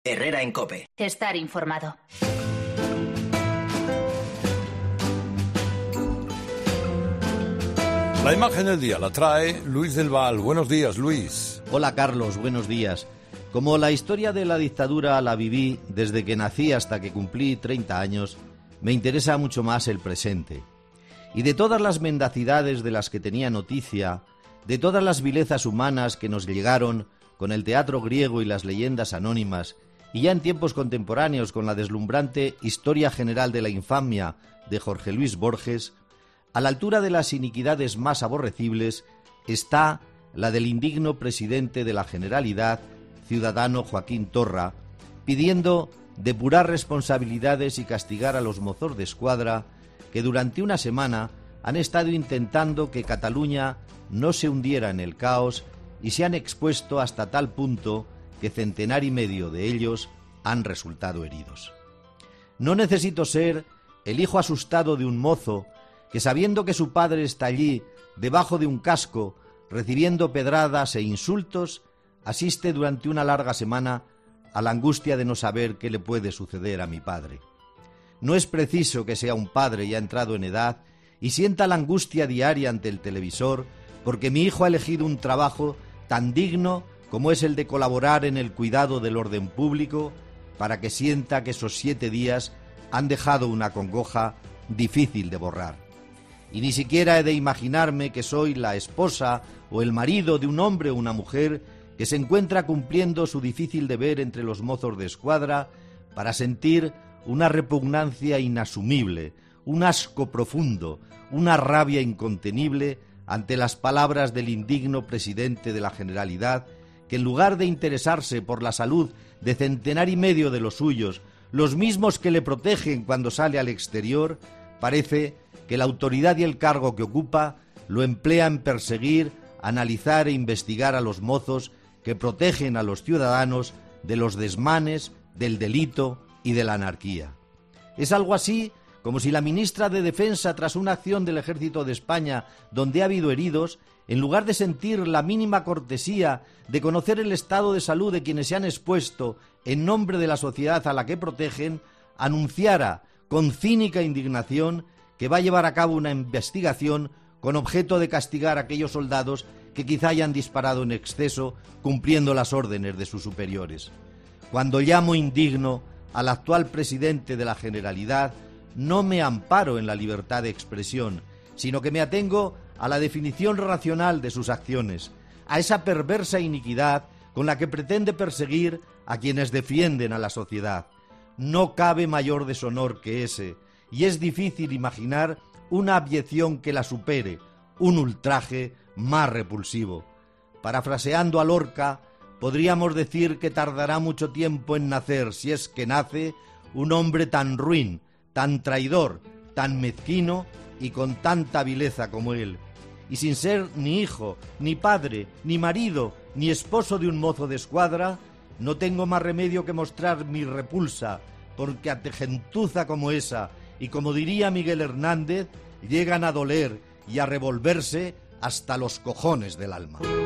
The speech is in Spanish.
Herrera en COPE. Estar informado. La imagen del día la trae Luis del Val. Buenos días, Luis. Hola, Carlos. Buenos días. Como la historia de la dictadura la viví desde que nací hasta que cumplí 30 años, me interesa mucho más el presente. Y de todas las mendacidades de las que tenía noticia, de todas las vilezas humanas que nos llegaron con el teatro griego y las leyendas anónimas, y ya en tiempos contemporáneos con la deslumbrante Historia General de la Infamia de Jorge Luis Borges, a la altura de las iniquidades más aborrecibles está la del indigno presidente de la Generalidad, ciudadano Joaquín Torra, pidiendo depurar responsabilidades y castigar a los mozos de escuadra que durante una semana han estado intentando que Cataluña no se hundiera en el caos y se han expuesto hasta tal punto que centenar y medio de ellos han resultado heridos. No necesito ser el hijo asustado de un mozo que, sabiendo que su padre está allí, debajo de un casco, recibiendo pedradas e insultos, asiste durante una larga semana a la angustia de no saber qué le puede suceder a mi padre. No es preciso que sea un padre ya entrado en edad y sienta la angustia diaria ante el televisor porque mi hijo ha elegido un trabajo tan digno como es el de colaborar en el cuidado del orden público, para que sienta que esos 7 días han dejado una congoja difícil de borrar. Y ni siquiera he de imaginarme que soy la esposa o el marido de un hombre o una mujer que se encuentra cumpliendo su difícil deber entre los mozos de escuadra para sentir una repugnancia inasumible, un asco profundo, una rabia incontenible ante las palabras del indigno presidente de la Generalidad, que en lugar de interesarse por la salud de centenar y medio de los suyos, los mismos que le protegen cuando sale al exterior, parece que la autoridad y el cargo que ocupa lo emplea en perseguir, analizar e investigar a los mozos que protegen a los ciudadanos de los desmanes, del delito y de la anarquía. Es algo así como si la ministra de Defensa, tras una acción del Ejército de España donde ha habido heridos, en lugar de sentir la mínima cortesía de conocer el estado de salud de quienes se han expuesto en nombre de la sociedad a la que protegen, anunciara con cínica indignación que va a llevar a cabo una investigación con objeto de castigar a aquellos soldados que quizá hayan disparado en exceso cumpliendo las órdenes de sus superiores. Cuando llamo indigno al actual presidente de la Generalidad, no me amparo en la libertad de expresión, sino que me atengo a la definición racional de sus acciones, a esa perversa iniquidad con la que pretende perseguir a quienes defienden a la sociedad. No cabe mayor deshonor que ese, y es difícil imaginar una abyección que la supere, un ultraje más repulsivo. Parafraseando a Lorca, podríamos decir que tardará mucho tiempo en nacer, si es que nace, un hombre tan ruin, tan traidor, tan mezquino y con tanta vileza como él. Y sin ser ni hijo, ni padre, ni marido, ni esposo de un mozo de escuadra, no tengo más remedio que mostrar mi repulsa, porque ante gentuza como esa, y como diría Miguel Hernández, llegan a doler y a revolverse hasta los cojones del alma.